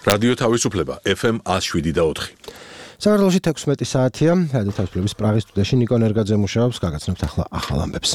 რადიო თავისუფლება FM 107.4. საქართველოში 16 საათია. რადიო თავისუფლების პრაღის სტუდიაში ნიკო ნერგაძე მუშაობს. გაგაცნობთ ახლა ახალ ამბებს.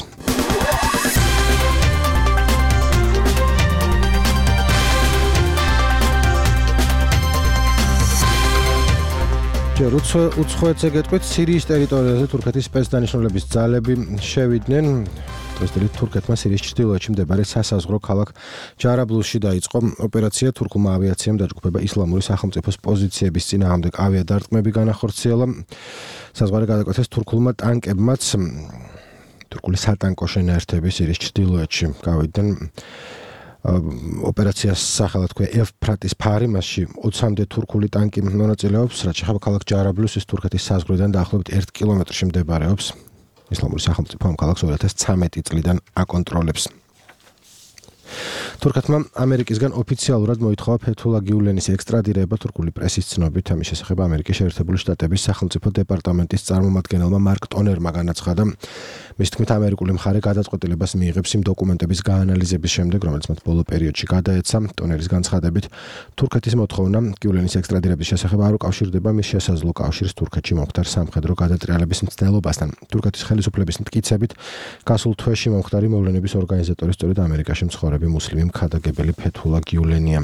ჯერ უცხოეთზე გეტყვით, სირიის ტერიტორიაზე თურქეთის სპეცდანიშნულების ძალები შევიდნენ. დღესდღეობით თურქეთმა სირიის ჩრდილოეთში მდებარე სასაზღვრო ქალაქ ჯარაბლუსში დაიწყო ოპერაცია. თურქულმა ავიაციამ დაჯგუფება ისლამური სახელმწიფოს პოზიციების წინააღმდეგ ავიადარტყმები განახორციელა. საზღვარი გადაკვეთეს თურქულმა ტანკებმაც. თურქული სატანკო შენაერთები სირიის ჩრდილოეთში გავიდნენ. ოპერაციას სახელად ქვია ევფრატის ფარი, მასში 20-მდე თურქული ტანკი მონაწილეობს, რაც შეეხება ქალაქ ჯარაბლუსის თურქეთის საზღვრიდან დაახლოებით 1 კილომეტრში მდებარეობს. ისლამური სახელმწიფო ამ ქალაქს 2013 წლიდან აკონტროლებს. თურქეთმა ამერიკისგან ოფიციალურად მოითხოვა ფეთულა გიულენის ექსტრადირება. თურქული პრესის ცნობით ამის შესახებ ამერიკის შეერთებული შტატების სახელმწიფო დეპარტამენტის წარმომადგენელმა მარკ ტონერმა განაცხადა. მის თქმით, ამერიკული მხარე გადაწყვეტილებას მიიღებს იმ დოკუმენტების გაანალიზების შემდეგ, რომელიც მათ ბოლო პერიოდში გადაეცა. ტონერის განცხადებით, თურქეთის მოთხოვნა გიულენის ექსტრადირების შესახებ არ უკავშირდება მის შესაძლო კავშირს თურქეთში მომხდარ სამხედრო გადატრიალების მცდელობასთან. თურქეთის ხელისუფლების მტკიცებით, გასულ თვეში მომხდარი მოვლენების ორგანიზატორი სწორედ ამერიკაში მცხოვრები მუსლიმი მხარდაგებელი ფეთულა გიულენია.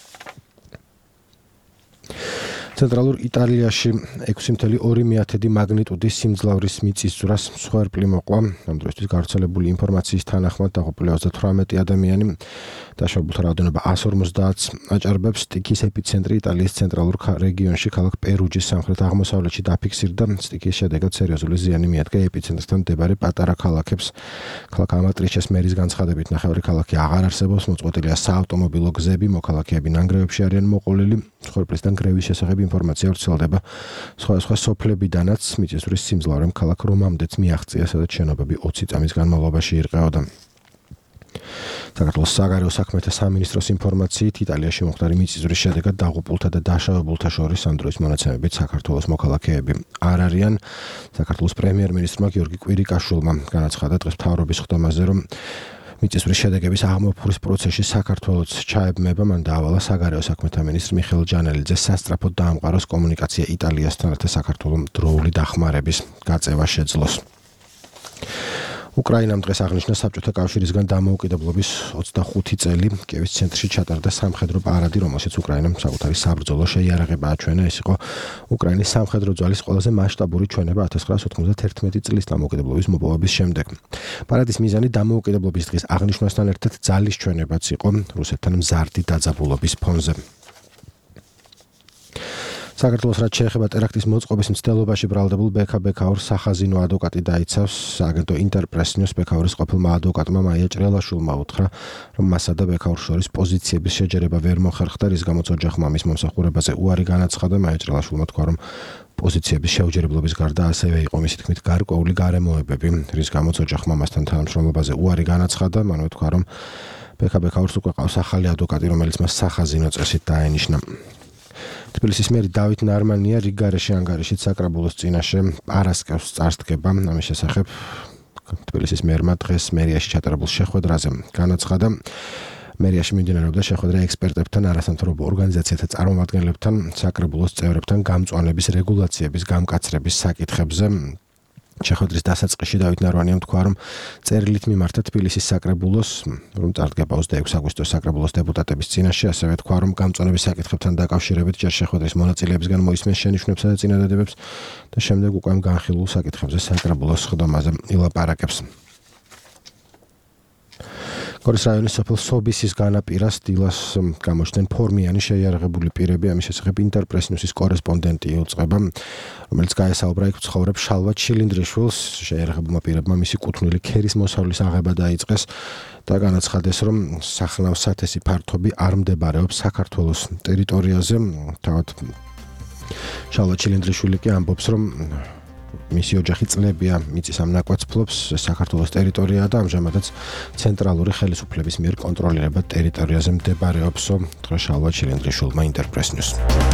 ცენტრალურ იტალიაში 6.2 მაგნიტუდის სიმძლავრის მიწისძვრას მსხვერპლი მოყვა. ამ დროისთვის გავრცელებული ინფორმაციის თანახმად დაიღუპა 38 ადამიანი. დაშავებულთა რაოდენობა 150-ს აჭარბებს. სტიქის ეპიცენტრი იტალიის ცენტრალურ რეგიონში ქალაქ პერუჯის სამხრეთ-აღმოსავლეთში დაფიქსირდა. სტიქის შედეგად სერიოზული ზიანი მიადგა ეპიცენტრთან მდებარე პატარა ქალაქებს. ქალაქ ამატრიჩეს მერის განცხადებით, ნახევარი ქალაქი აღარ არსებობს, მოწყვეტილია საავტომობილო გზები, მოქალაქეები ნანგრევებში არიან მოყოლილი. მსხვერპლისგან გრევის შესახებ ინფორმაცია ვრცელდება. სხვა სოფლებიდანაც მიწისძვრის სიმძლავრემ ქალაქ რომამდეც მიაღწია, სადაც შენობები 20 წამის განმავლობაში ირყეოდა. საქართველოს საგარეო საქმეთა სამინისტროს ინფორმაციით, იტალიაში მომხდარი მიწისძვრის შედეგად დაღუპულთა და დაშავებულთა შორის ამ დროის მონაცემებით საქართველოს მოქალაქეები არ არიან. საქართველოს პრემიერ-მინისტრმა გიორგი კვირიკაშვილმა განაცხადა დღეს მთავრობის ხდომაზე, რომ მიწისძვრის შედეგების აღმოფხურის პროცესში საქართველოს ჩაებმება. მან დაავალა საგარეო საქმეთა მინისტრ მიხეილ ჯანელიძეს სასწრაფოდ დაამყაროს კომუნიკაცია იტალიასთან, რათა საქართველოს დროული დახმარების გაწევა შეძლოს. უკრაინამ დღეს აღნიშნა საბჭოთა კავშირისგან დამოუკიდებლობის 25 წელი. კიევის ცენტრში ჩატარდა სამხედრო პარადი, რომელშიც უკრაინამ საკუთარი საბრძოლო შეიარაღება აჩვენა. ეს იყო უკრაინის სამხედრო ძალის ყველაზე მასშტაბური ჩვენება 1991 წლის დამოუკიდებლობის მოპოვების შემდეგ. პარადის მიზანი დამოუკიდებლობის დღის აღნიშვნასთან ერთად ძალის ჩვენებაც იყო რუსეთთან მზარდი დაძაბულობის ფონზე. საქართველოს რაც შეეხება ტერაქტის მოწყობის მცდელობაში ბრალდებულ ბექაურ სახაზინო ადვოკატი დაიცავს. სააგენტო ინტერპრესნიოს ბექაურის ყოფილმა ადვოკატმა მაია ჭრელაშვილმა უთხრა, რომ მასა და ბექაურს შორის პოზიციების შეჯერება ვერ მოხერხდა, რის გამოც ოჯახმა მის მომსახურებაზე უარი განაცხადა. მაია ჭრელაშვილმა თქვა, რომ პოზიციების შეუჯერებლობის გარდა ასევე იყო მისი თქმით გარკვეული გარემოებები, რის გამოც ოჯახმა მასთან თანამშრომლობაზე უარი განაცხადა. მანვე თქვა, რომ ბექაურს უკვე ყავს ახალი ადვოკატი, რომელიც მას სახაზინო წესით დაენიშნა. თბილისის მერი დავით ნარმანია რიგ გარეშე ანგარიშით საკრებულოს წინაშე პარასკევს წარსდგება. ამის შესახებ თბილისის მერმა დღეს მერიაში ჩატარებულ შეხვედრაზე განაცხადა. მერიაში მიმდინარეობდა შეხვედრა ექსპერტებთან, არასამთავრობო ორგანიზაციათა წარმომადგენლებთან, საკრებულოს წევრებთან გამწვანების რეგულაციების გამკაცრების საკითხებზე. შეხვედრის დასაწყისში დავით ნარვანიამ თქვა, რომ წერილით მიმართა თბილისის საკრებულოს, რომ წარდგება 26 აგვისტოს საკრებულოს დეპუტატების წინაშე, ასევე თქვა, რომ გამწვანების საკითხებთან დაკავშირებით ჯერ შეხვედრის მონაწილეებისგან მოისმენს შენიშვნებსა და წინადადებებს და შემდეგ უკვე განხილულ საკითხებზე საკრებულოს ხდომაზე ილაპარაკებს. გორის რაიონის სოფელ სობისის განაპირას დილას გამოჩნდნენ ფორმიანი შეიარაღებული პირები. ამის შესახებ ინტერპრესნიუსის კორესპონდენტი იუწყება, რომელიც გაესაუბრა იქ მცხოვრებ შალვა ჩილინდრიშვილს. შეიარაღებულმა პირებმა მისი კუთვნილი ქერის მოსავლის აღება დაიწყეს და განაცხადეს, რომ სახნავს სათესი ფართობი არ მდებარეობს საქართველოს ტერიტორიაზე. თავად შალვა ჩილინდრიშვილი კი ამბობს, რომ მისი ოჯახი წლებია მიწის ამ ნაკვეთს ფლობს, საქართველოს ტერიტორია და ამჟამადაც ცენტრალური ხელისუფლების მიერ კონტროლირება ტერიტორიაზე მდებარეობს. დღეს შალვა ჩილინდრიშვილმა ინტერპრესნიუს.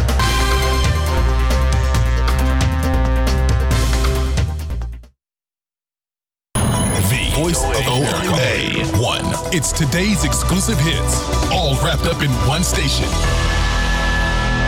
Voice of OA1. It's today's exclusive hits, all wrapped up in one station.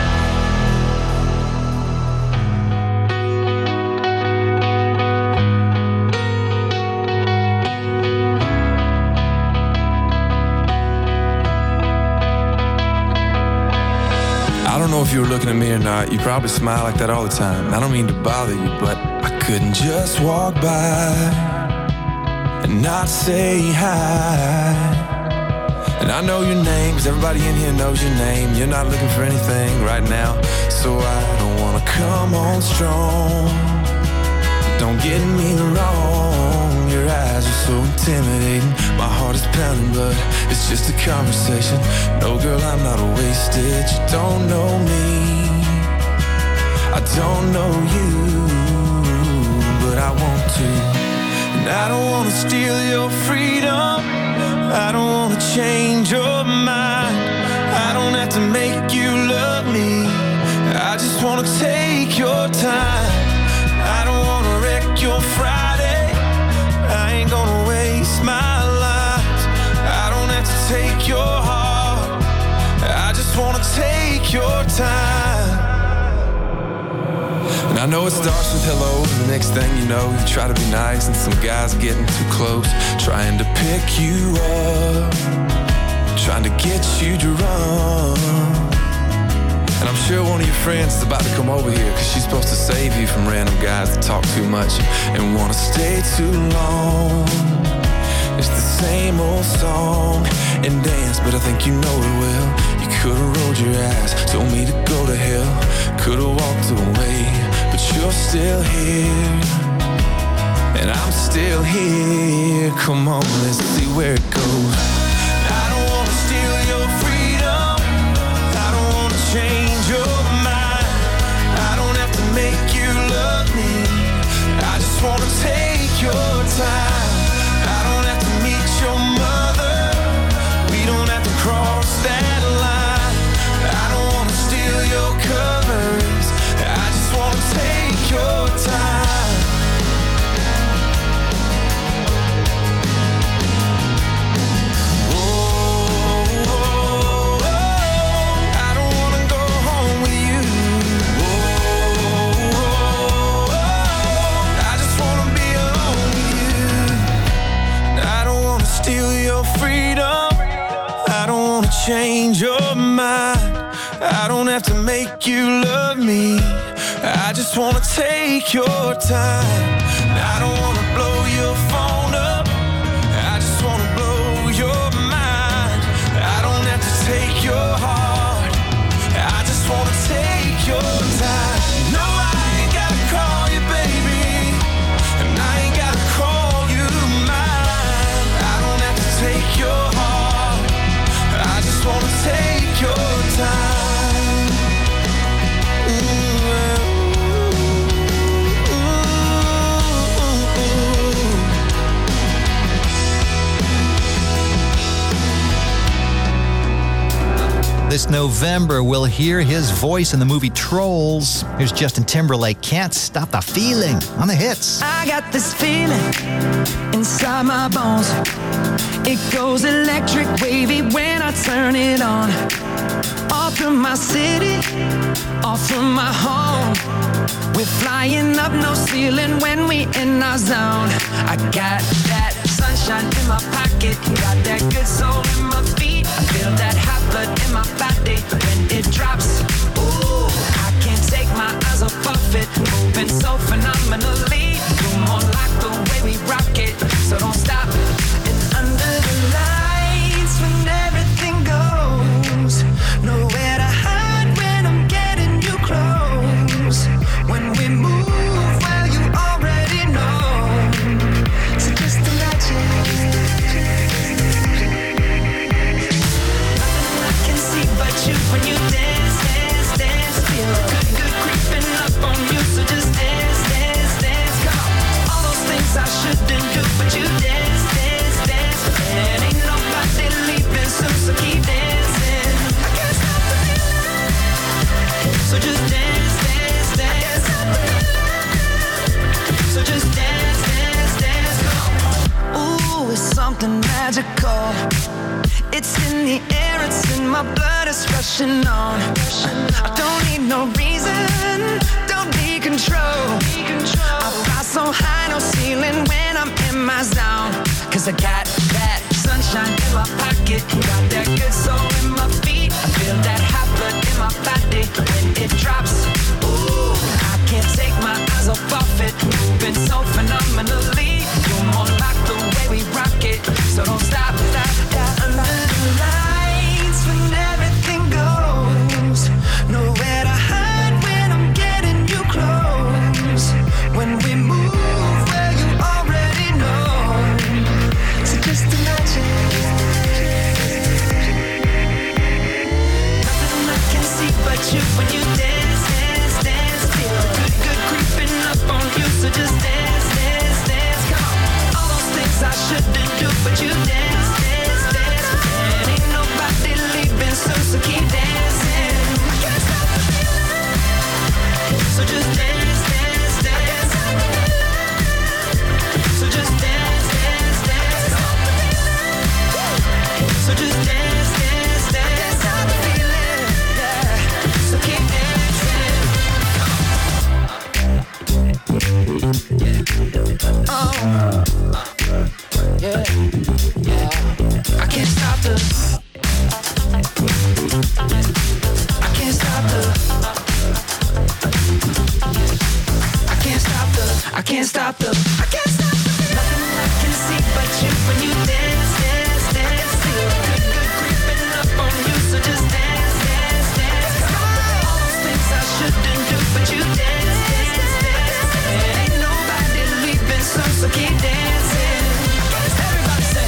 you were looking at me or not. You probably smile like that all the time. I don't mean to bother you, but I couldn't just walk by and not say hi. And I know your name, 'cause everybody in here knows your name. You're not looking for anything right now, so I don't wanna come on strong. Don't get me wrong, your eyes are so intimidating. My heart is pounding, but it's just a conversation. No, girl, I'm not wasted. You don't know me, I don't know you, but I want to. And I don't wanna steal your freedom, I don't wanna change your mind. I don't have to make you love me, I just wanna take your time. I don't wanna wreck your Friday, I ain't gonna waste my life. I don't have to take your heart, I just wanna take your time. And I know it starts with hello, and the next thing you know, you try to be nice, and some guys are getting too close, trying to pick you up, trying to get you drunk. And I'm sure one of your friends is about to come over here, 'cause she's supposed to save you from random guys that talk too much and wanna stay too long. It's the same old song and dance, but I think you know it well. You could've rolled your eyes, told me to go to hell, could've walked away, but you're still here, and I'm still here. Come on, let's see where it goes. I don't wanna steal your freedom, I don't wanna change your mind. I don't have to make you love me, I just wanna take your time. I don't have to meet your mother, we don't have to cross that line. I don't wanna steal your covers, I just wanna take your time. Change your mind, I don't have to make you love me, I just wanna take your time. I don't wanna blow your phone up, I just wanna blow your mind. I don't have to take your heart, I just wanna take your time. No, I ain't gotta call you baby, and I ain't gotta call you mine. I don't have to take your heart, I just wanna take your time. This November, we'll hear his voice in the movie Trolls. Here's Justin Timberlake, Can't Stop the Feeling on the hits. I got this feeling inside my bones. It goes electric wavy when I turn it on. Off from my city, off from my home. We're flying up, no ceiling when we in our zone. I got that sunshine in my pocket, got that good soul in my feet. I feel that hot blood in my body when it drops. Ooh, I can't take my eyes off of it, moving so phenomenally. You're more like the way we rock it, so don't stop. And under the lights when everything goes, nowhere to hide when I'm getting you close. When we move, well you already know, so just imagine. Nothing I can see but you when you dance, dance, dance. Feel good, good creeping up on you, so just dance, dance, dance. Come on, all those things I shouldn't do, but you dance, dance, dance. And ain't nobody leaving soon, so keep dancing. I can't stop the feeling, so just dance, dance, dance. So just dance, dance, dance. Ooh, it's something magical. It's in the air, it's in my blood, it's rushing on. I don't need no reason, don't need control. I fly so high, no ceiling when I'm in my zone. 'Cause I got that sunshine in my pocket, got that good soul in my feet. I feel that hot blood in my body when it drops. Ooh, I can't take my eyes off of it. Moving so phenomenally. You're more like the way we rock it. So don't stop, stop, stop. Under the lights when everything goes. Nowhere to hide when I'm getting you close. When we move where you already know. So just imagine. Nothing I can see but you when you dance, dance, dance. Feel good, good creeping up on you. So just dance, dance, dance. Come on. All those things I shouldn't do, but you dance, dance, dance. And ain't nobody leaving soon, so keep dancing. I can't stop the feeling. So just dance, dance, dance. So just dance, dance, dance. So just dance, dance, dance. Stop the feeling, yeah. So keep dancing. Oh, yeah, yeah. I can't stop the. I can't stop the. I can't stop the. I can't stop the. I can't stop the. Nothing I can see but you when you dance, dance, dance. Feel good, good creeping up on you. So just dance, dance, dance. All those things I shouldn't do, but you dance, dance, dance. And ain't nobody leaving soon, so keep dancing. Everybody say.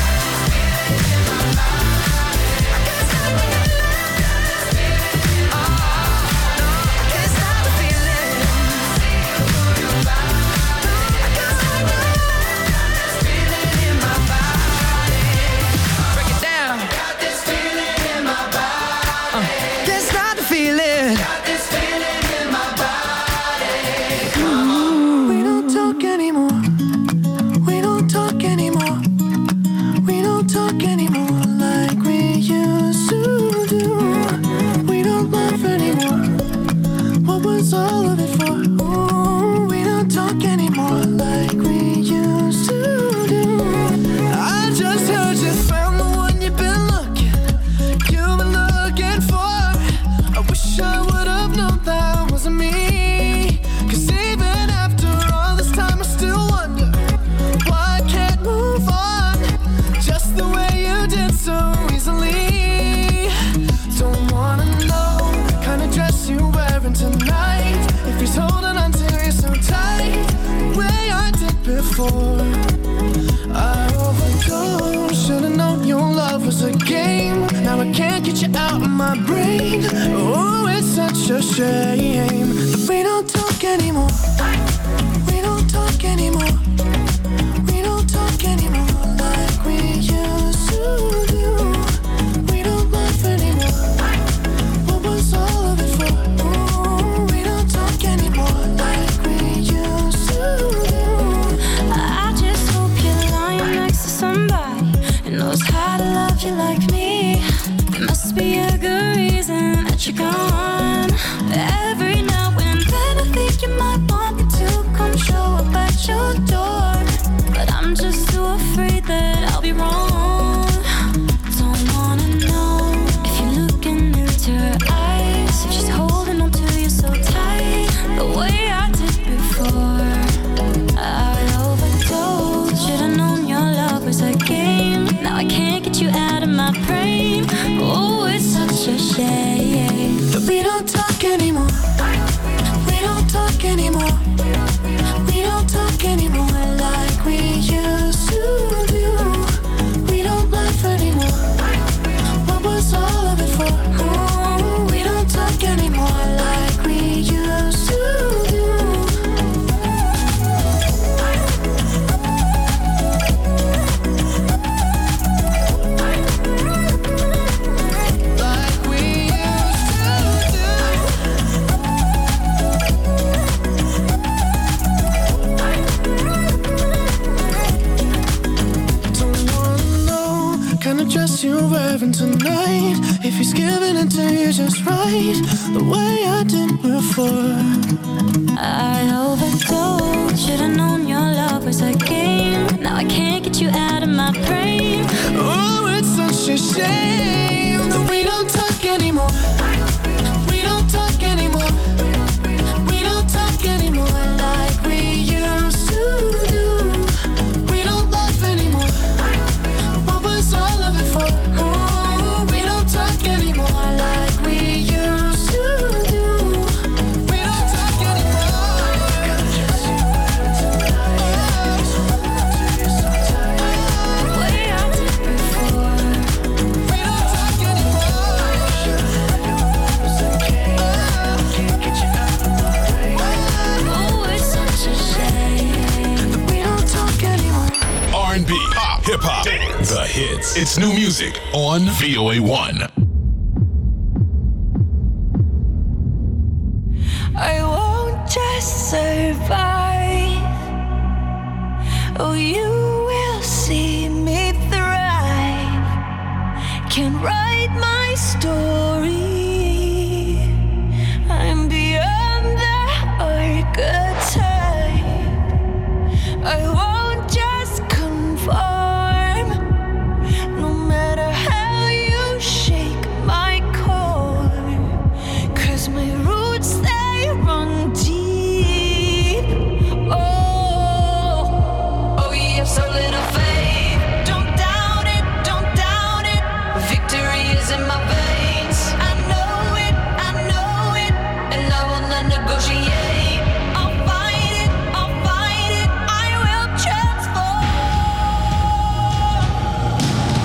All of it for. Ooh, we don't talk anymore like we used to do. I just heard you found the one you've been looking for. I wish I would have known that wasn't me. Cause even after all this time I still wonder why I can't move on just the way you did so easily. Don't wanna know the kind of dress you're wearing tonight. If he's holding on to you so tight, the way I did before. I overdosed, should've known your love was a game. Now I can't get you out of my brain. Oh, it's such a shame that we don't talk anymore. We don't talk anymore. We don't talk anymore like we used to do. We don't laugh anymore. What was all of it for? You like me, it must be a good reason that you're gone. Every now and then I think you might want me to come show up at your door, but I'm just too afraid that I'll be wrong. Don't wanna know if you're looking into her eyes, if she's holding on to you so tight, the way I did before. I overdosed, should've known your love was a game. Now I can't get you out of my brain. Oh, it's such a shame that we don't talk anymore. We don't talk anymore. We don't talk anymore like we used to do. We don't laugh anymore. What was all of it for? Oh, we don't talk anymore like we used to do. Dress you're wearing tonight, if he's giving it to you just right, the way I did before. I overdosed, should've known your love was a game. Now I can't get you out of my brain. Oh, it's such a shame that we don't talk anymore. We don't talk anymore. R&B, pop, hip-hop, dance, the hits. It's new music on VOA1. I won't just survive. Oh, you will see me thrive. Can write my story. I'm beyond the archetype. I won't just conform. No matter how you shake my core. 'Cause my roots, they run deep. Oh, you have so little faith. Don't doubt it, don't doubt it. Victory is in my veins. I know it, and I will not negotiate. I'll fight it, I will transform.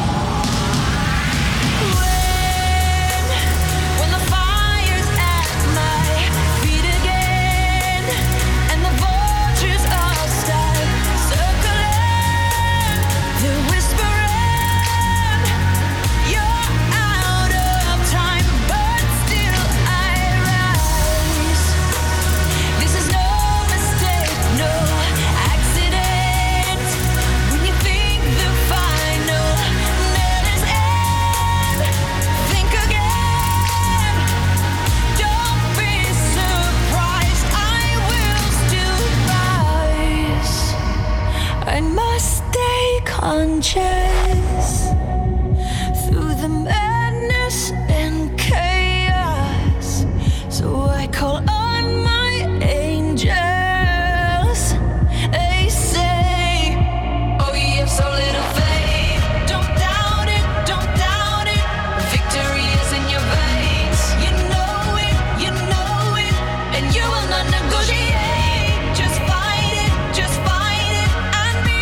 When the fire's at my feet again, and the vultures all start circling, they're whispering, you're out of time, but still I rise. This is no mistake, no accident. When you think the final nail is in, think again. Don't be surprised, I will still rise. I must stay conscious through the madness and chaos. So I call on my angels. They say, oh, you have so little faith. Don't doubt it, don't doubt it. Victory is in your veins. You know it, and you will not negotiate. Just fight it, and be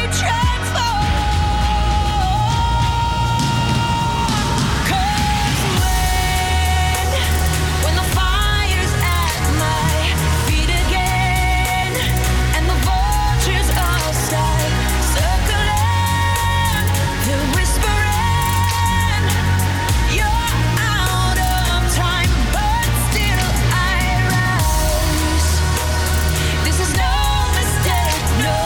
transformed. 'Cause when the fire's at my feet again, and the vultures all start circling, they're whispering, you're out of time, but still I rise. This is no mistake, no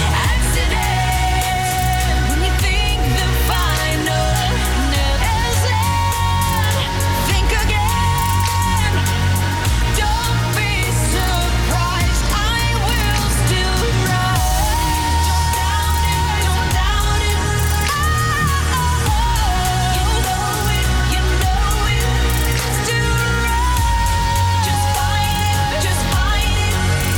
accident. When you think the final nail is in, think again. Don't be surprised, I will still rise. Don't doubt it, you know it, still rise. Just fight it,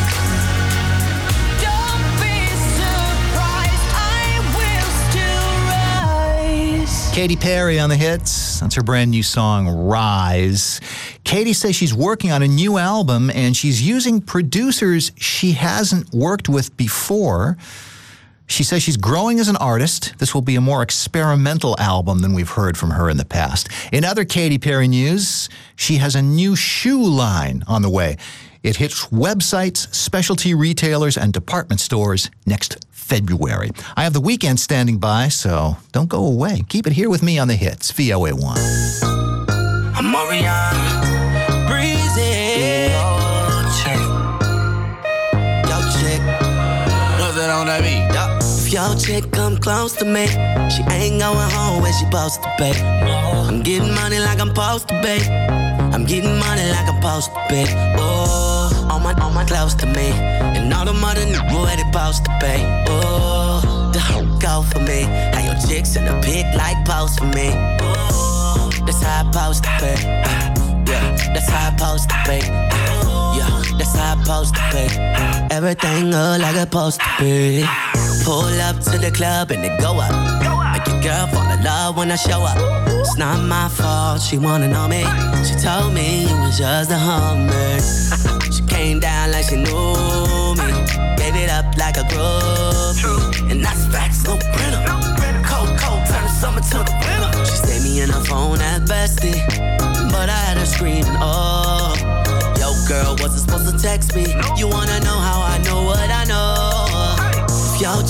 don't be surprised, I will still rise. Katy Perry on the hits. That's her brand new song, Rise. Katy says she's working on a new album and she's using producers she hasn't worked with before. She says she's growing as an artist. This will be a more experimental album than we've heard from her in the past. In other Katy Perry news, she has a new shoe line on the way. It hits websites, specialty retailers, and department stores next February. I have The Weeknd standing by, so don't go away. Keep it here with me on the hits, VOA1. I'm Orion, breezy. Yo, chick, what's that on that beat? If your chick come close to me, she ain't going home when she supposed to be. I'm getting money like I'm supposed to be. I'm getting money like I'm supposed to be. Oh, all my close to me, and all the mother niggas where they supposed to be. Oh, the hoe go for me. How your chicks in the pit like post for me. Oh, that's how I supposed to be. Yeah, that's how I supposed to be. Yeah, that's how I supposed to be. Everything look like it's supposed to be. Pull up to the club and it go up. Make your girl fall in love when I show up. It's not my fault, she wanna know me. She told me it was just a hummer. She came down like she knew me. Gave it up like a groupie. And that's facts, no printer. Cold, turn the summer to the winter. She stayed me in her phone at bestie, but I had her screaming, oh. Yo, girl, wasn't supposed to text me. You wanna know how I know what I know? If your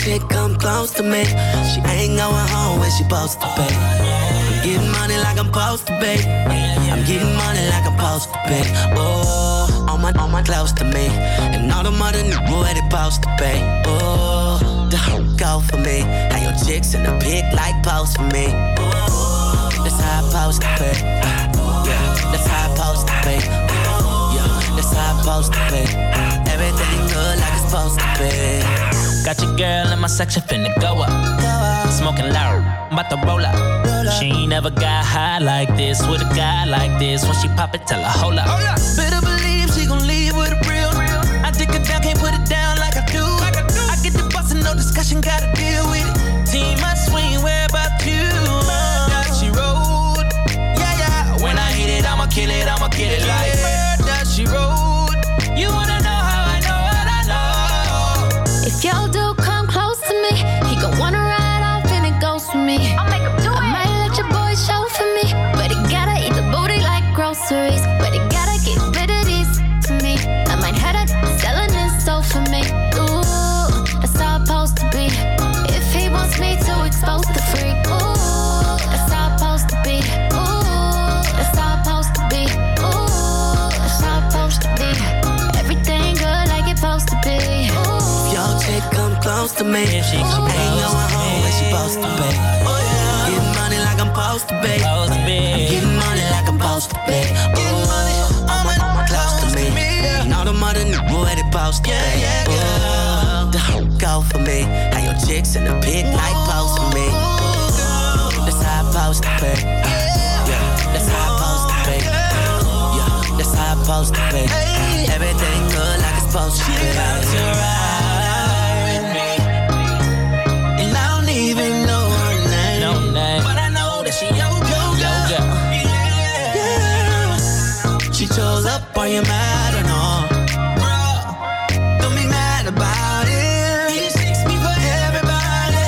chick come close to me. She ain't going home when she supposed to be. I'm getting money like I'm supposed to be. I'm getting money like I'm supposed to be. Oh, all my close to me. And all the mother knew where they supposed to be. Oh, the whole go for me. How your chicks in the pic like pose for me. Oh, that's how I supposed to be. Yeah, that's how I supposed to be. Yeah, that's how I supposed to be. Everything good like it's supposed to be. Got your girl in my section finna go up. Smoking loud, I'm about to roll up. She ain't never got high like this with a guy like this. When she pop it, tell her hold up. Better believe she gon' leave with a real. I take it down, can't put it down like I do. I get the bustin', no discussion, gotta deal with it. Team, I swing, where about you? That she rode. Yeah. When I hit it, I'ma kill it like that she rode. You wanna know how I know what I know? If your dude come close to me, he gon' wanna ride off and it goes for me. I'll make him do it. I might let your boy show for me, but he gotta eat the booty like groceries. But he gotta get rid of these to me. I might have that selling his soul for me. Ooh, that's how it's supposed to be. If he wants me to expose the freak, ooh, that's how it's supposed to be. Ooh, that's how it's supposed to be. Ooh, that's how it's supposed to be. Everything good like it's supposed to be. Ooh. Your chick come close to me. She ain't going home when she supposed to be. Getting money like I'm supposed to be. I'm getting money like I'm supposed to be. Ooh, all my close to me. And all the mother knew where they supposed to be. Ooh, the whole go for me. How your chicks in the pic like pose for me. Ooh, that's how I'm supposed to be. Yeah, that's how I'm supposed to be. Yeah, that's how I'm supposed to be. Everything good like it's supposed to be. Even know her name. No name. But I know that she your girl. Yeah. She chose up, are you mad or no? Bruh, don't be mad about it. He just takes me for everybody.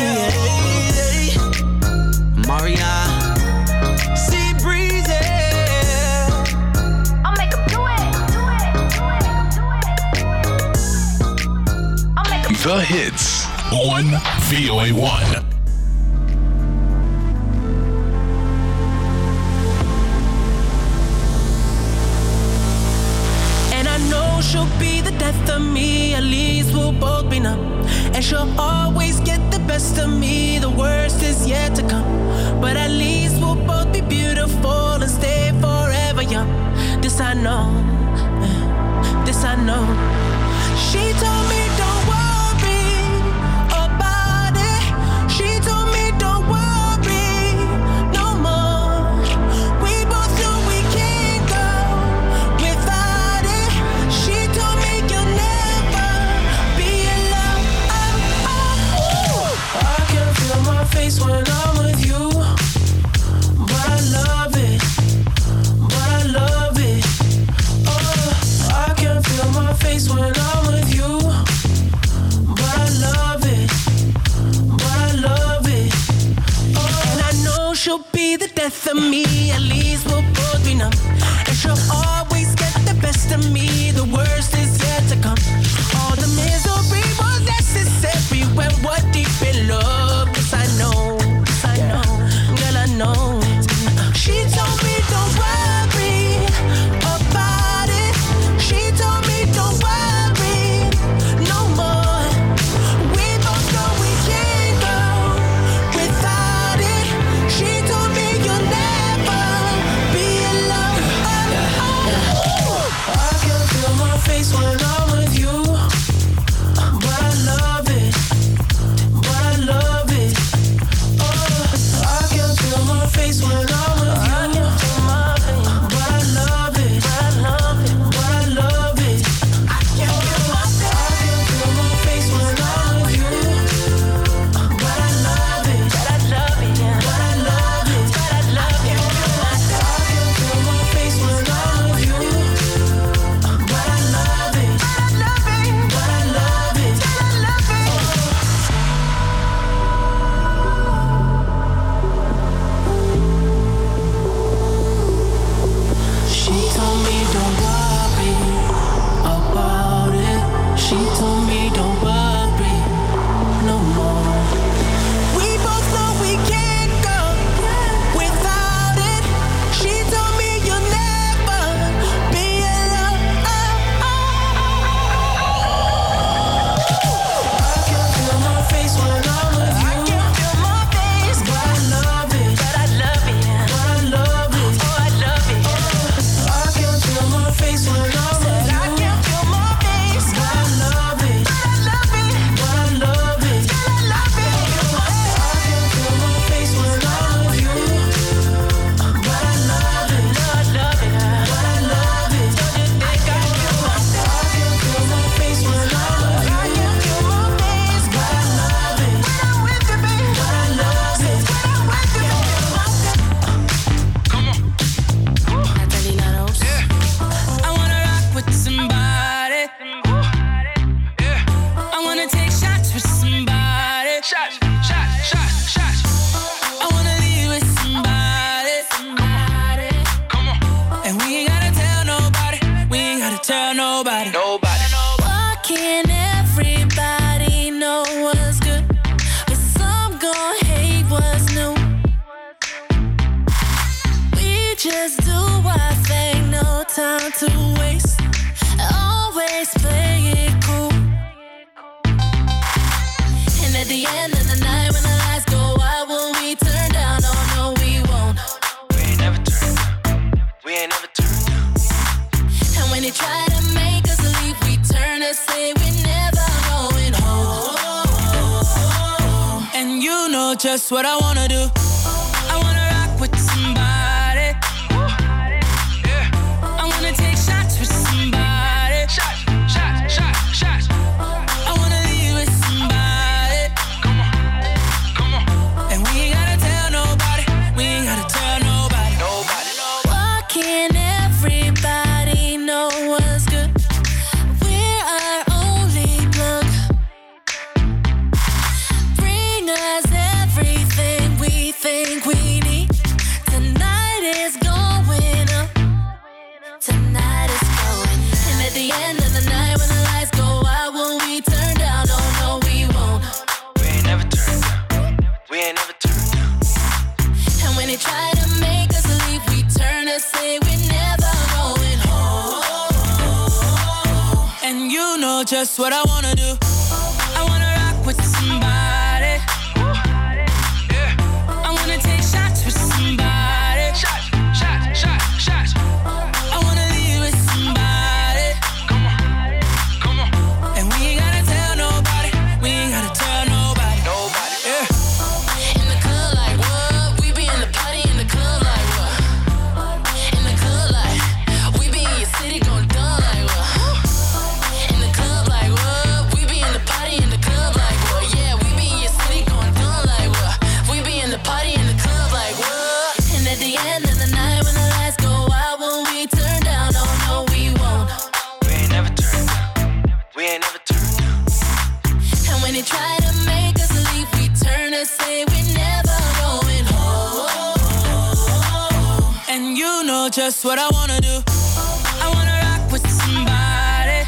Maria, Sea Breezy. I'll make him do it. I'll make him. The hits on VOA1. And I know she'll be the death of me. At least we'll both be numb. And she'll always get the best of me. The worst is yet to come. But at least we'll both be beautiful and stay forever young. This I know. This I know. She told me don't worry about it. She told me don't worry no more. We both know we can't go without it. She told me you'll never be alone. I can feel my face when I'm with you, but I love it. But I love it. Oh, I can feel my face when I'm with you, but I love it. But I love it. Oh, and I know she'll be the death of me. At least we'll both be numb. And she'll always get the best of me. The worst is yet to come. All the misery was necessary when we're deep in love. Yes, I know. Yes, I know. Girl, I know. She told me don't worry about it. She told me don't worry no more. We both know we can't go without it. She told me you'll never be alone. I can feel my face when I'm with you, but I love it. But I love I wanna leave with somebody. Come on. And we ain't gotta tell nobody. We ain't gotta tell nobody. Why can't everybody know what's good, but some gon' hate what's new? We just do our thing, no time to waste. Always play it cool. And at the end of the night, when the lights go out, will we turn down? Oh no, we won't. We ain't never turned down. And when they try to make us leave, we turn and say we're never going home. And you know just what I wanna do. I wanna rock with somebody. I wanna take shots with somebody. Shots. I wanna leave with somebody. Come on. And we ain't gotta tell nobody. Why can't everybody know what's good? We're our only plug. Bring us everything we think we need. Tonight is going up. Tonight is going up. And at the end of the night, when the lights go out, will we turn down? Oh no, we won't. We ain't never turned down. And when they try to make us leave, we turn and say we're never going home. And you know just what I wanna do. I wanna rock with somebody. I wanna take shots with somebody. Shots. I wanna leave with somebody. Come on. And we ain't gotta tell nobody. Yeah. In the club like what? We be in the party in the club like what? In the club like we be in your city gon' dumb like what? In the club like what? We be in the party in the club like what? Yeah, we be in your city gon' dumb like what? We be in the party in the club like what? And at the end of the night, when the lights go out, will we turn down? Oh no, we won't. We ain't never turned down. And when they try to make us leave, we turn and say we're never going home. And you know just what I wanna do. I wanna rock with somebody.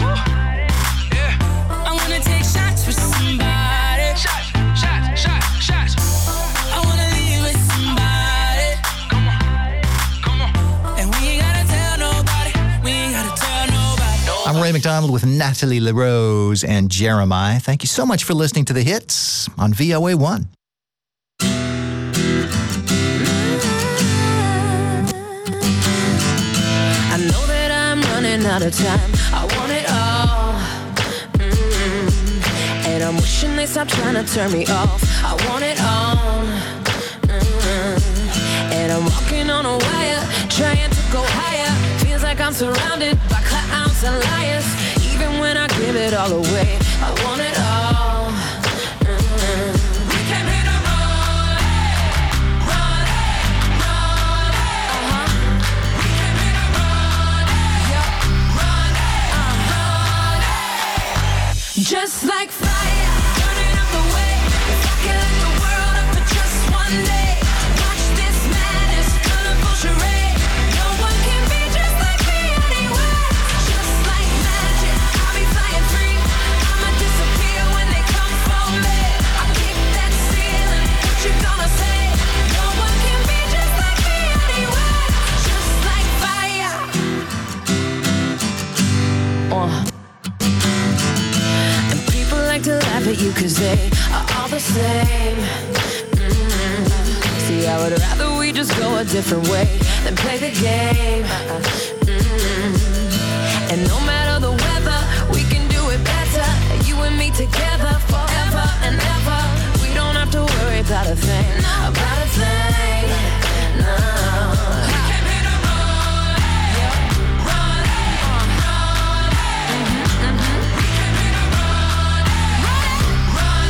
I wanna take shots with somebody. Shots. I wanna leave with somebody. Come on. And we ain't gotta tell nobody. I'm Ray McDonald with Natalie LaRose and Jeremiah. Thank you so much for listening to The Hits on VOA1. I know that I'm running out of time. I want it all. And I'm wishing they stop trying to turn me off. I want it all. And I'm walking on a wire, trying to go higher. Feels like I'm surrounded by clowns and liars. Even when I give it all away, I want it all. We came here to run, run. We came here to run, run. Just like fire, burning up the way. If I could light the world up for just one day, watch this madness, colorful charade. No one can be just like me anyway. Just like magic, I'll be flying free. I'ma disappear when they come for me. I kick that ceiling, what you gonna say? No one can be just like me anyway. Just like fire. And people like to laugh at you 'cause they are all the same. See, I would rather we just go a different way than play the game. And no matter the weather, we can do it better. You and me together forever and ever. We don't have to worry about a thing, about a thing. No. We came here to run, run. We came here to run,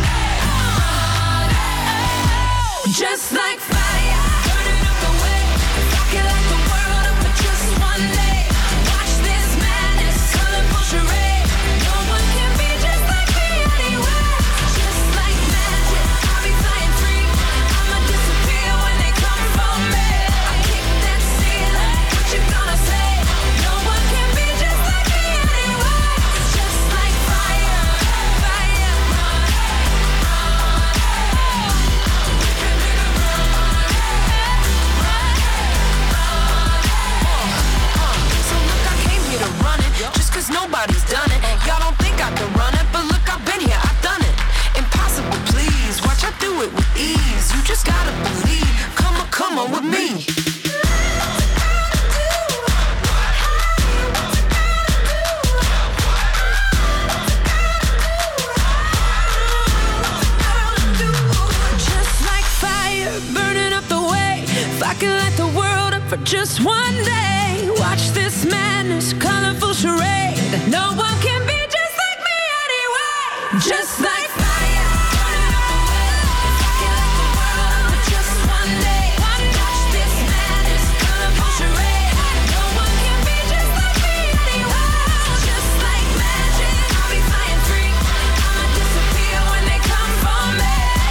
run. Just like fire, burning up the way. If I could light the world up for just one day, watch this madness, colorful charade. No one can be just like me anyway. Just like magic, I'll be flying it with ease. You just gotta believe. Come on with me. Burning up the way. If I could light the world up for just one day, watch this madness, colorful charade. No one can be just like me anyway. Just like fire, burning up the way. If I could light the world up for just one day, watch this madness, colorful charade. No one can be just like me anyway. Just like magic, I'll be flying free. I'ma disappear when they come for me.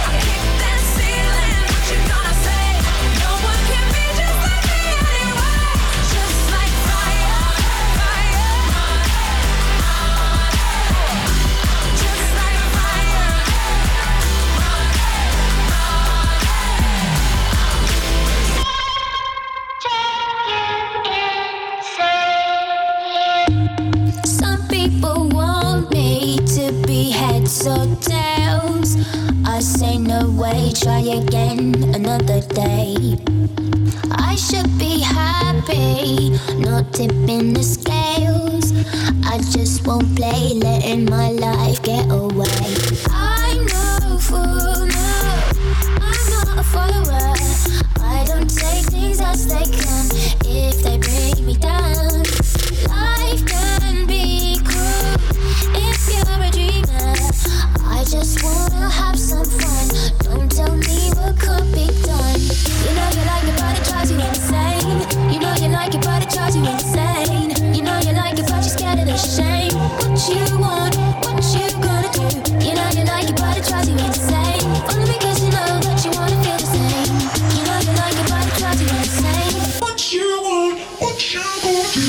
So tails, I say no way, try again another day. I should be happy, not tipping the scales. I just won't play, letting my life get away. I'm no fool, no, I'm not a follower. I don't take things as they come if they bring me down. Life can be cruel if you're a dreamer. I just wanna have some fun. Don't tell me what could be done. You know you like it, but it drives you insane. You know you like it, but it drives you insane. You know you like it, but you're scared of the shame. What you want, what you gonna do? You know you like it, but it drives you insane. Only because you know that you wanna feel the same. You know you like it, but it drives you insane. What you want, what you gonna do?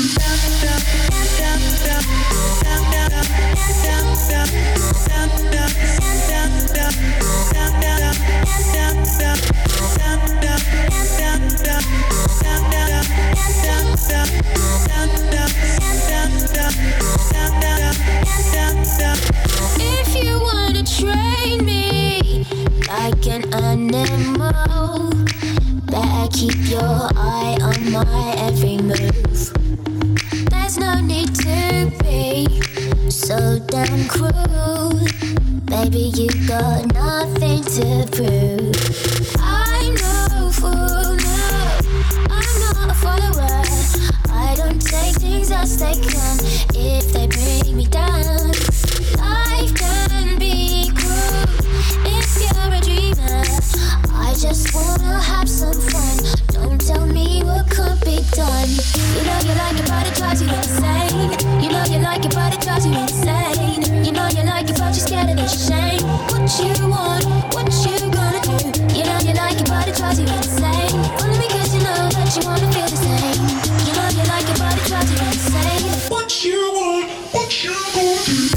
If you wanna train me like an animal, better keep your eye on my every move. There's no need to be so damn cruel. Baby, you got nothing to prove. I'm no fool, no, I'm not a follower. I don't take things as they come if they bring me down. Life can be cruel if you're a dreamer. I just wanna have some fun. Don't tell me what could be done. You know you like it, but it drives you insane. You know you like it, but it drives you insane. You know you like it, but you're scared of the shame. What you want, what you gonna do? You know you like it, but it drives you insane. Only because you know that you wanna feel the same. You know you like it, but it drives you insane. What you want, what you gonna do?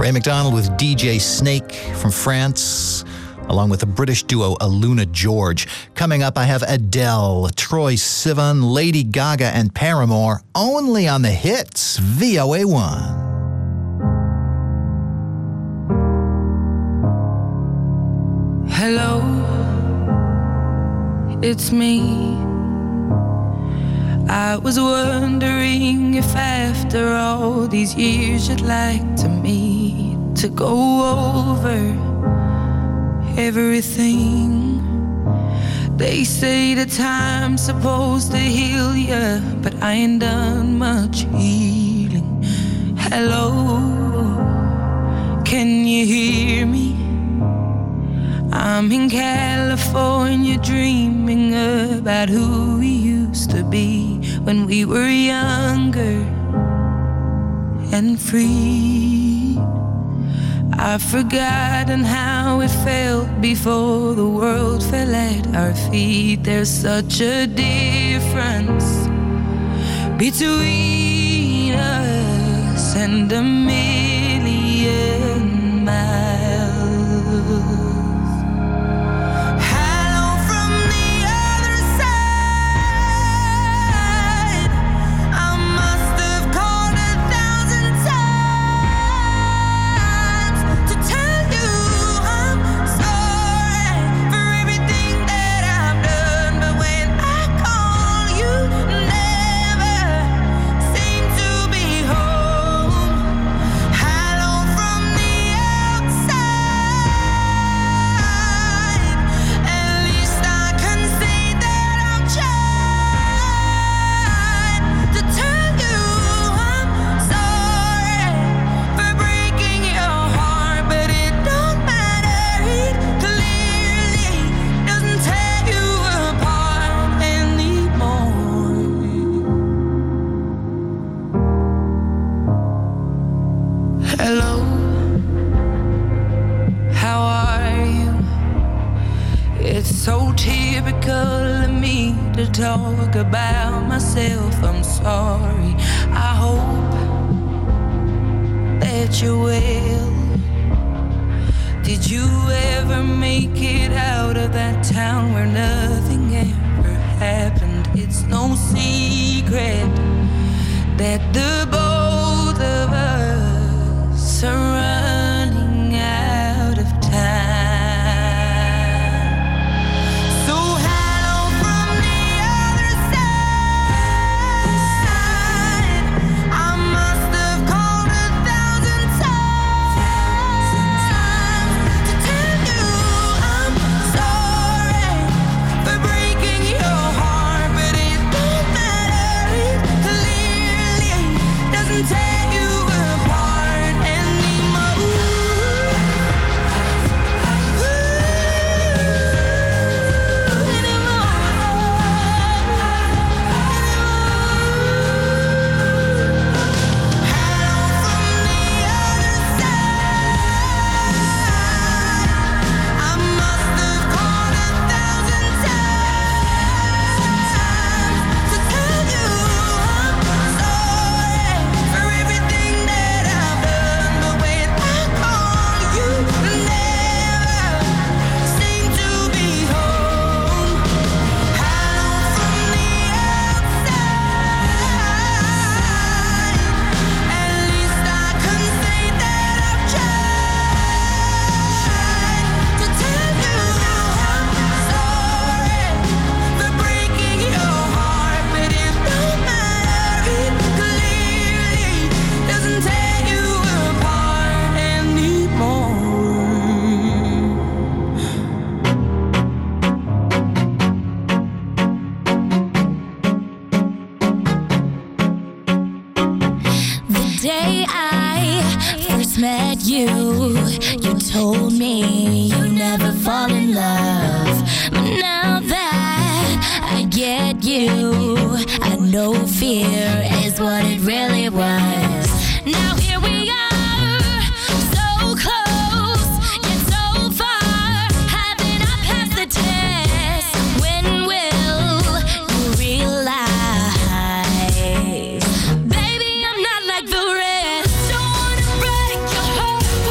Ray McDonald with DJ Snake from France, along with the British duo Aluna George. Coming up, I have Adele, Troye Sivan, Lady Gaga, and Paramore, only on the hits, VOA1. Hello, it's me. I was wondering if after all these years you'd like to meet to go over everything. They say the time's supposed to heal ya, but I ain't done much healing. Hello, can you hear me? I'm in California dreaming about who we used to be when we were younger and free. I've forgotten how it felt before the world fell at our feet. There's such a difference between us and a million miles. Talk about myself, I'm sorry. I hope that you're well. Did you ever make it out of that town where nothing ever happened? It's no secret that the both of us are running out of time. Baby, I'm not like the rest. Don't wanna break your heart.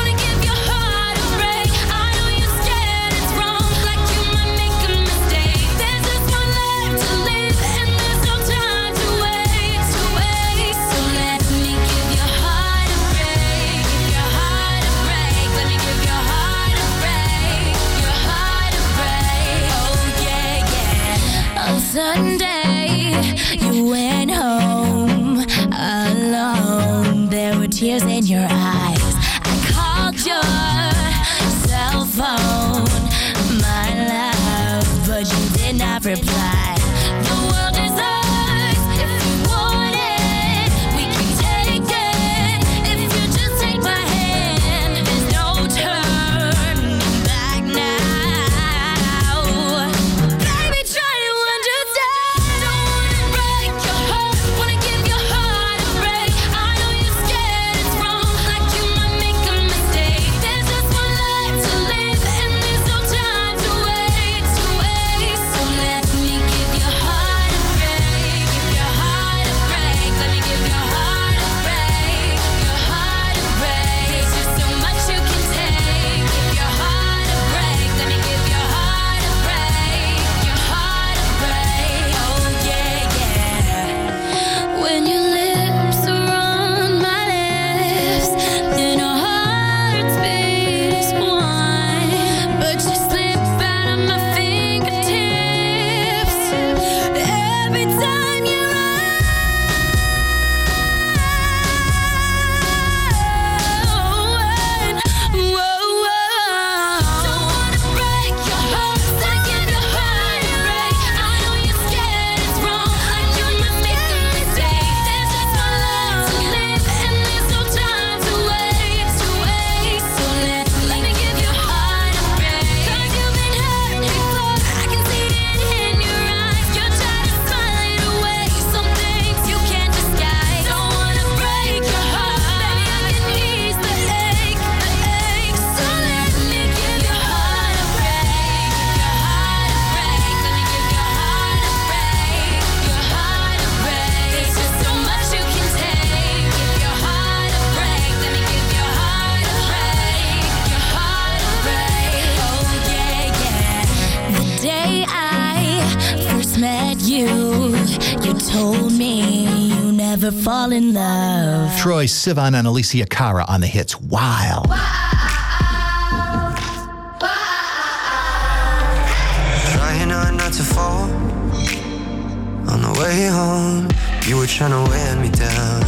one day you went home alone. There were tears in your eyes. I called your cell phone, my love, but you did not reply. The world is ours if you want it. We can take it if you just take my hand. There's no turning back now. Baby, try to understand. Don't wanna break your heart, wanna give your heart a break. I know you're scared it's wrong, like you might make a mistake. There's just one life to live, and there's no time to waste. So let me give your heart a break, give your heart a break. Let me give your heart a break, your heart a break. There's just so much you can take. Give your heart a break. Let me give your heart a break, your heart a break. Oh yeah, yeah. When your lips are on my lips, then our hearts beat as one. But you slip out of my fingertips every time you're on. Don't wanna break your heart, so give your heart a break. I know you're scared it's wrong, like you might make a mistake. There's just one life to live, and there's no time to waste. So let me give your heart a break. 'Cause you've been hurt before, I can see it in your eyes. You're trying to find a way, some things you can't disguise. Don't wanna break your heart, baby, I can ease the ache. So let me give your heart a break, your heart a break. Let me give your heart a break, your heart a break. There's just so much you can take. Give your heart a break. Let me give your heart a break, your heart a break. Oh yeah, yeah. The day I first met you, you told me you never fall in love. Troye Sivan and Alicia Cara on the hits Wild. Trying hard not to fall. On the way home, you were trying to wear me down.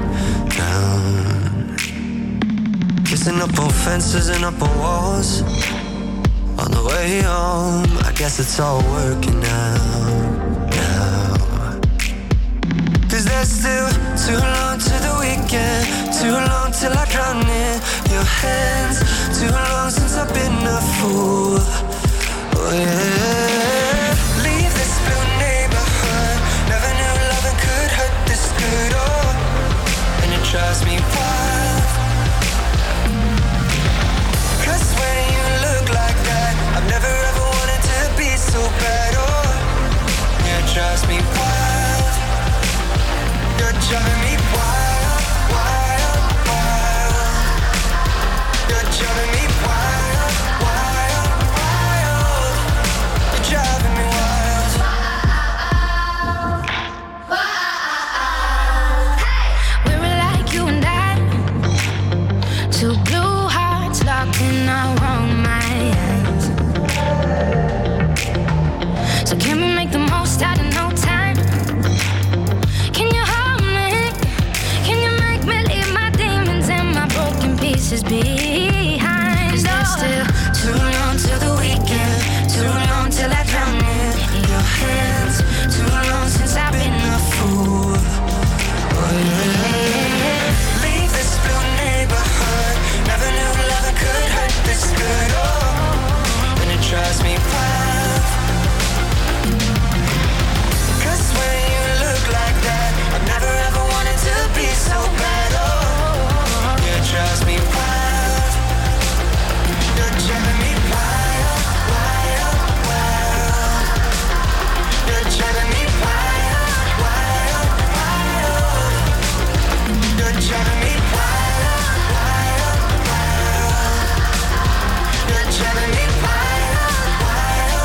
Kissing up on fences and up on walls. On the way home, I guess it's all working out now. 'Cause there's still too long to the weekend, too long till I drown in your hands, too long since I've been a fool. Oh yeah. Leave this blue neighborhood, never knew loving could hurt this good. Oh, and it drives me wild. 'Cause when you look like that, I've never ever wanted to be so bad. Oh, yeah, it drives me wild. You're driving me wild, wild, wild. You're driving me wild, wild, wild. You're driving me wild. We were like you and I, two blue hearts locked in our own minds. So can we make the most out of no time? Can you hold me? Can you make me leave my demons and my broken pieces behind? 'Cause there's still too long till the weekend, too long till I drown in your hands, too long since I've been a fool. Oh yeah. Leave this blue neighborhood, never knew loving could hurt this good. Oh, and it drives me wild. 'Cause when you look like that, I've never ever wanted to be so bad. Oh, yeah, it drives me wild. You're driving me wild, wild, wild. You're driving me wild, wild, wild. You're driving me wild, wild, wild. You're driving me wild, wild,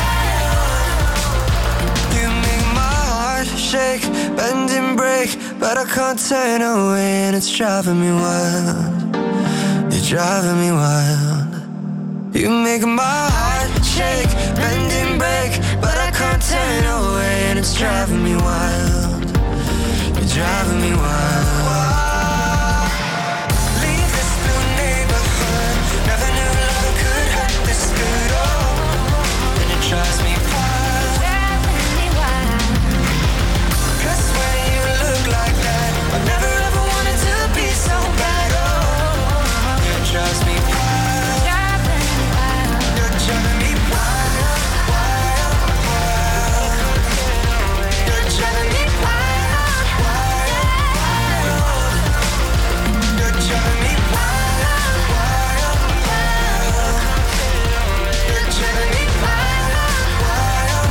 wild. You make my heart shake, bend and break, but I can't turn away, and it's driving me wild. You're driving me wild. You make my heart shake, bend and break, but I can't turn away, and it's driving me wild. You're driving me wild. Leave this blue neighborhood. Never knew love could hurt this good. Oh, and it drives me wild. Driving me wild. 'Cause when you look like that, I never ever wanted to be so bad. Oh, it drives me wild. Driving me wild. You're driving me wild, wild, wild. You're driving me wild, wild, wild. You're driving me wild, wild, wild. You're driving me wild, wild,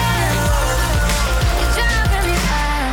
wild. Driving me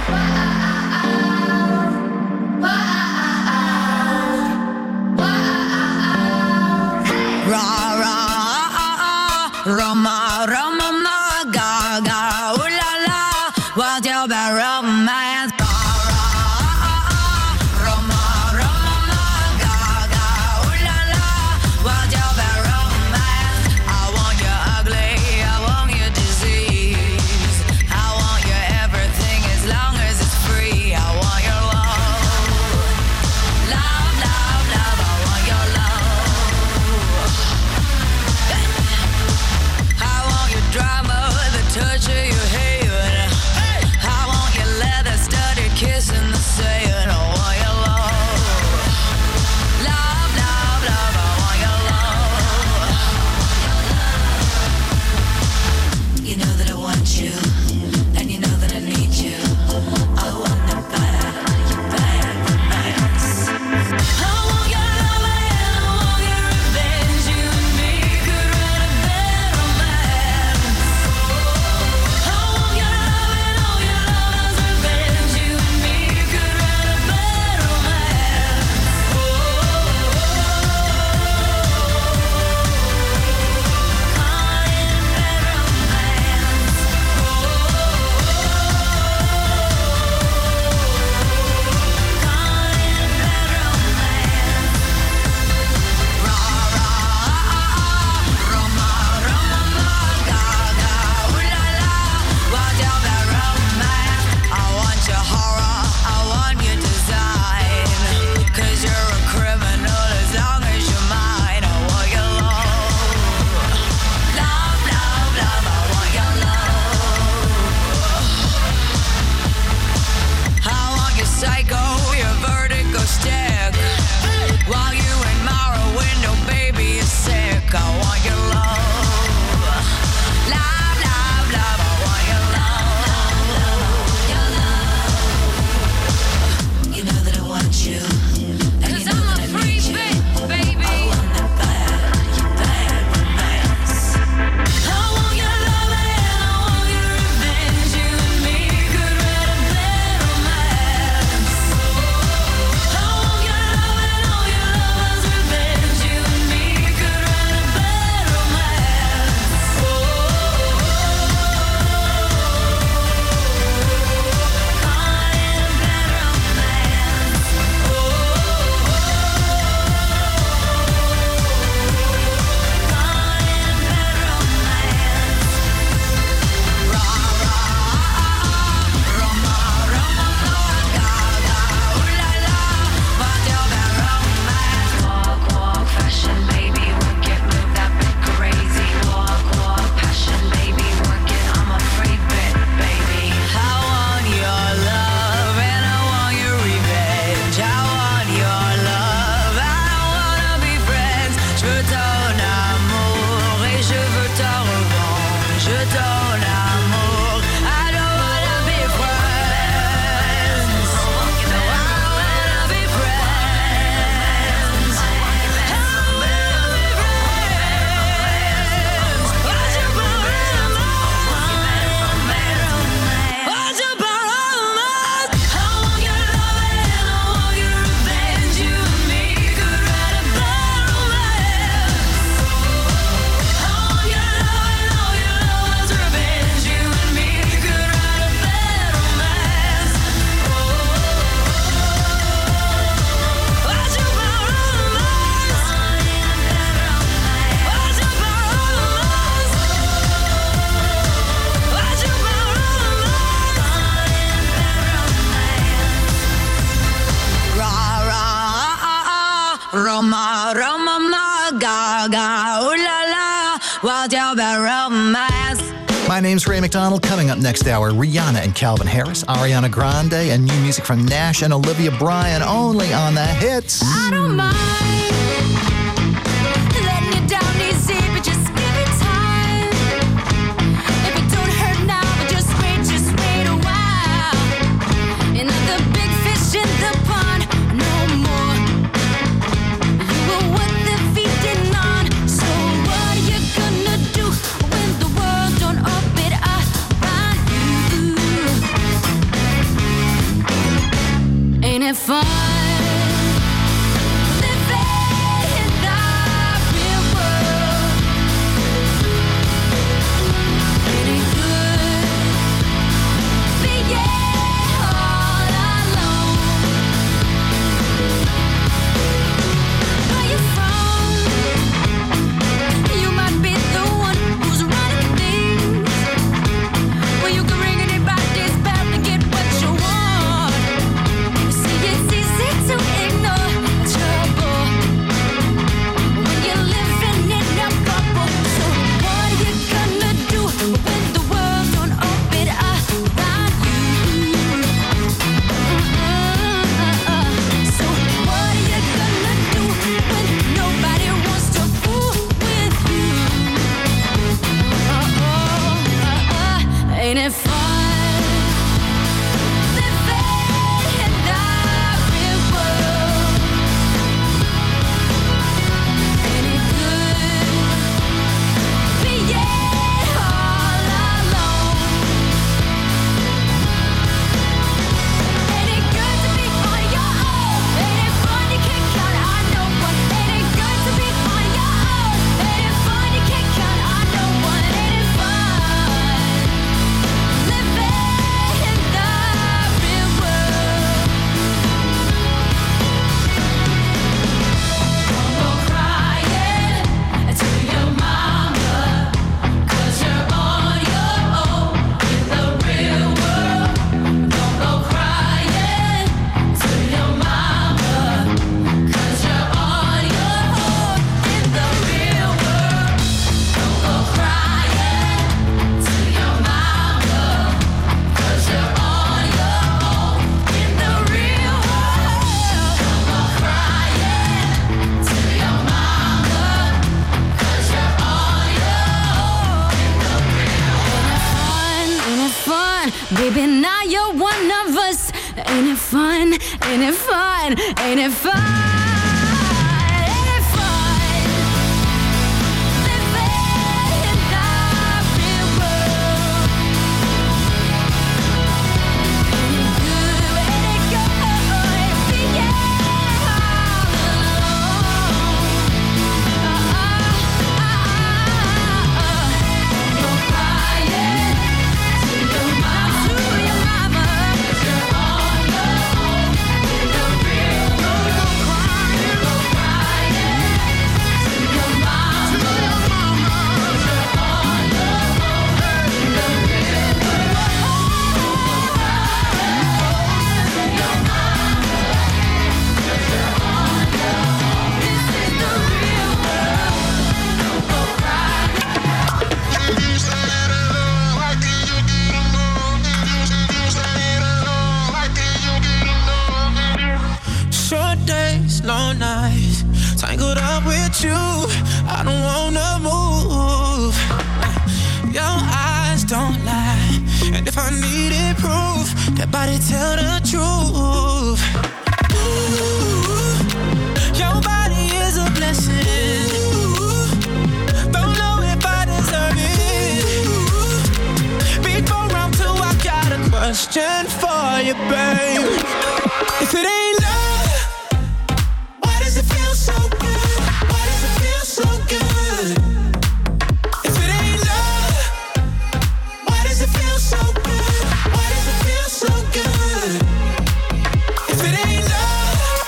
Ra ra Roma Roma ma ga ga ooh la la, what's your bad romance? Ra ra Roma Roma ma ga ga ooh la la, what's your bad romance? I want you ugly, I want you disease, I want you everything as long as it's free. I want your love, love, love, love. I want your love. I want your drama, the touch of your hair. I want your leather-studded kiss in the sand. I want your love, love, love, love. I want your love. You know that I want you, and you know that I need you. I want the bad, your bad romance. I want your love and I want your revenge. You and me could write a bad romance. I want your love and all your love's revenge. You and me could write a bad romance. Psycho, your vertigo stick. While you admire a window, baby, you're sick. I want your love, love, love, love. I want your love. You know that I want you, and you know that I need you. Baby. I want that bad, your bad romance. I want your love and I want your revenge. You and me could write a bad romance. I want your love and all your love's revenge. You and me could write a bad romance. Walk, walk, fashion, baby, work it, move that bit crazy. Walk, walk, passion, baby, work it, I'm a free bit, baby. I want your love and I want your revenge. I want your love, I don't wanna be friends. Je veux ton amour et je veux ta revanche. Je veux ton amour, I don't wanna be friends. No, I don't wanna be friends. I don't wanna be friends. What's your problem? What's your problem? I want your love and I want your revenge. You and me could write a bad romance. I want your love and all your love's revenge. gaga, ooh la la, wild your romance. My name's Ray McDonald. Coming up next hour, Rihanna and Calvin Harris, Ariana Grande, and new music from Nash and Olivia Bryan, only on the hits. I don't mind letting you down easy, but just give it time. If it don't hurt now, but just wait a while. And the big fish in the pond, no more. You were what they're feeding on. So what are you gonna do when the world don't orbit around you? Ain't it fun? Ain't it fun? Baby, now you're one of us. Ain't it fun? Ain't it fun? Ain't it fun? Ain't it fun? Living in the real world. Ain't it good? Ain't it good? Yeah, long nights, tangled up with you. I don't wanna move. Your eyes don't lie, and if I needed proof, that body tell the truth. Ooh, your body is a blessing. Don't know if I deserve it. Before round two, I got a question for you, babe. If it ain't love, why does it feel so good? Why does it feel so good? If it ain't love, why does it feel so good? Why does it feel so good? If it ain't love,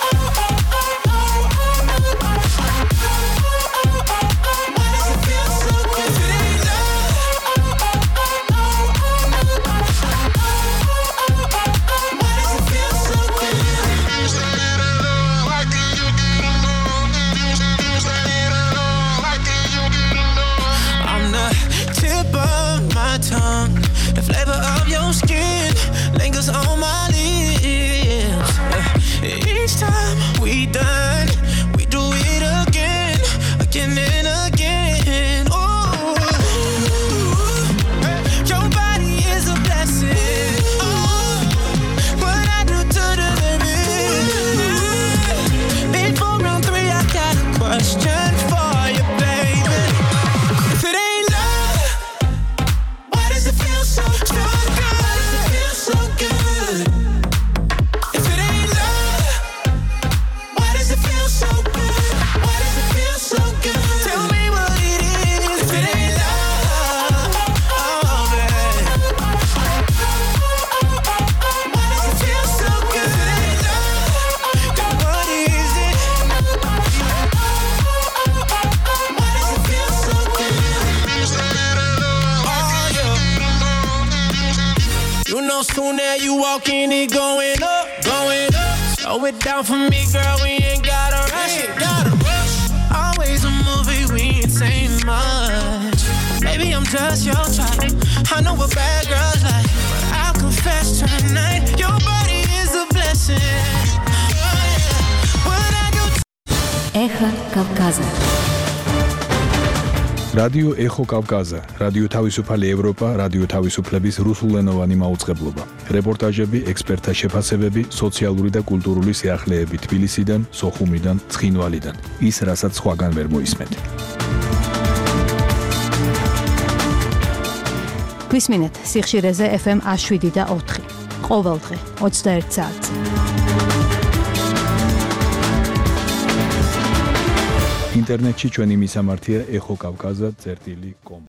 why does it feel so good? If it ain't love, why does it feel so soon as you walk in, it going up, going up. Slow it down for me, girl, we ain't gotta rush it. Always a movie, we ain't saying much. Maybe I'm just your type. I know what bad girls like, but I'll confess tonight, your body is a blessing. What I do. Эхо Кавказа. რადიო ეხო კავკაზა, რადიო თავისუფალი ევროპა, რადიო თავისუფლების რუსულენოვანი მაუწყებლობა. რეპორტაჟები, ექსპერტთა შეფასებები, სოციალური და კულტურული სიახლეები თბილისიდან, სოხუმიდან, ცხინვალიდან. ის, რასაც სხვაგან ვერ მოისმენთ. გვისმინეთ სიხშირეზე FM 107.4. ყოველდღე 21 საათზე. ინტერნეტში ჩვენი მისამართია ეხო კავკაზა.com